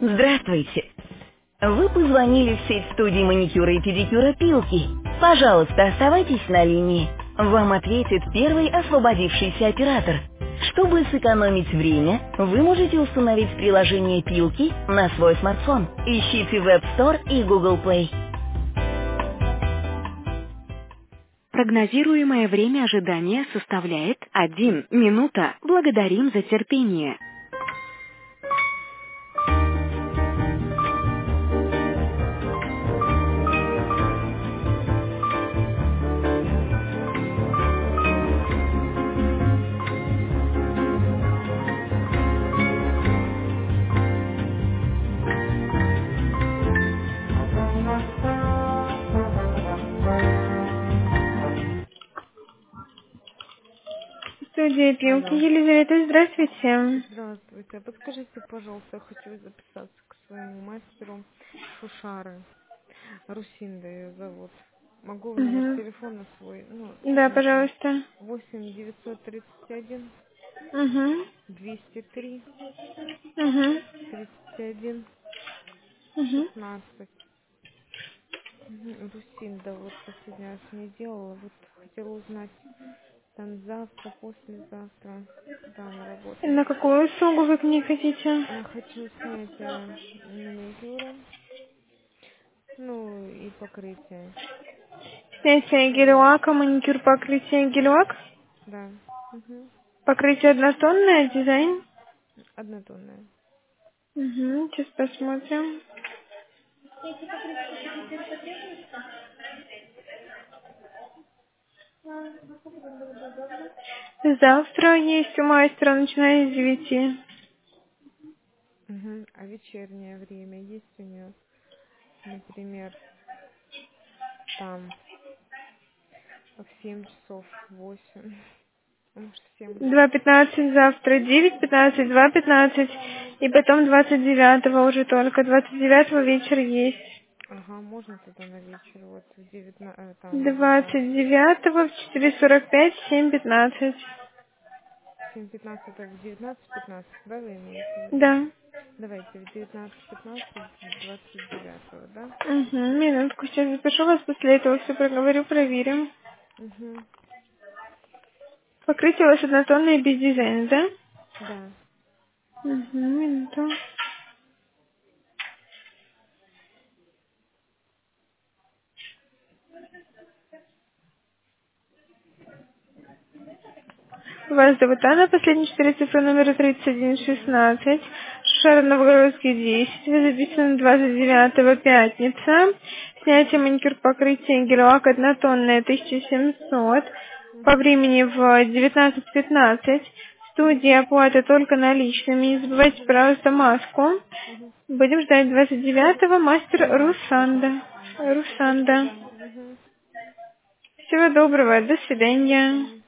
Здравствуйте. Вы позвонили в сеть студии маникюра и педикюра «Пилки». Пожалуйста, оставайтесь на линии. Вам ответит первый освободившийся оператор. Чтобы сэкономить время, вы можете установить приложение «Пилки» на свой смартфон. Ищите в App Store и Google Play. Прогнозируемое время ожидания составляет 1 минута. Благодарим за терпение. Студия «Пилки», Алло. Елизавета, здравствуйте. Здравствуйте. Подскажите, пожалуйста, я хочу записаться к своему мастеру Шушары. Русинда ее зовут. Могу номер Угу. телефона свой, Да, назвать. пожалуйста. 8 931 Угу. 203 Угу. 31 Угу. 16. Русинда, вот последний раз не делала. Вот хотела узнать, там завтра, послезавтра, когда она работает. На какую услугу вы к ней хотите? Хочу снятие маникюра, и покрытие. Снятие гель-лака, маникюр, покрытие гель-лак. Да. Угу. Покрытие однотонное, дизайн. Однотонная. Угу. Сейчас посмотрим. Завтра есть у мастера, начиная с 9. Угу. А вечернее время есть у нее, например, там в 7 часов, в 8, может, в 7 лучше. 2:15 завтра, 9:15, 2:15. И потом 29 уже только. 29 вечер есть. Ага, можно тогда на вечер, вот в 19, в 29 в 4:45, 7:15. 7:15, это в 19:15, да, вы имеете в виду? Да. Давайте в 19:15, 29, да? Угу, минутку, сейчас запишу вас, после этого все проговорю, проверим. Угу. Покрытие у вас однотонное без дизайна, да? Да. Угу, минуту. Вас зовут Анна, последние 4 цифры номера 3116. Шар Новгородский 10. Вы записаны 29 пятница. Снятие маникюр покрытие гель-лак однотонное 1700. По Угу. времени в 19:15. Угу. Студия оплата только наличными. Не забывайте, Угу. пожалуйста, маску. Угу. Будем ждать 29-го. Мастер Давайте, Русанда. хорошо. Русанда. Спасибо. Угу. Всего доброго. До До свидания. свидания.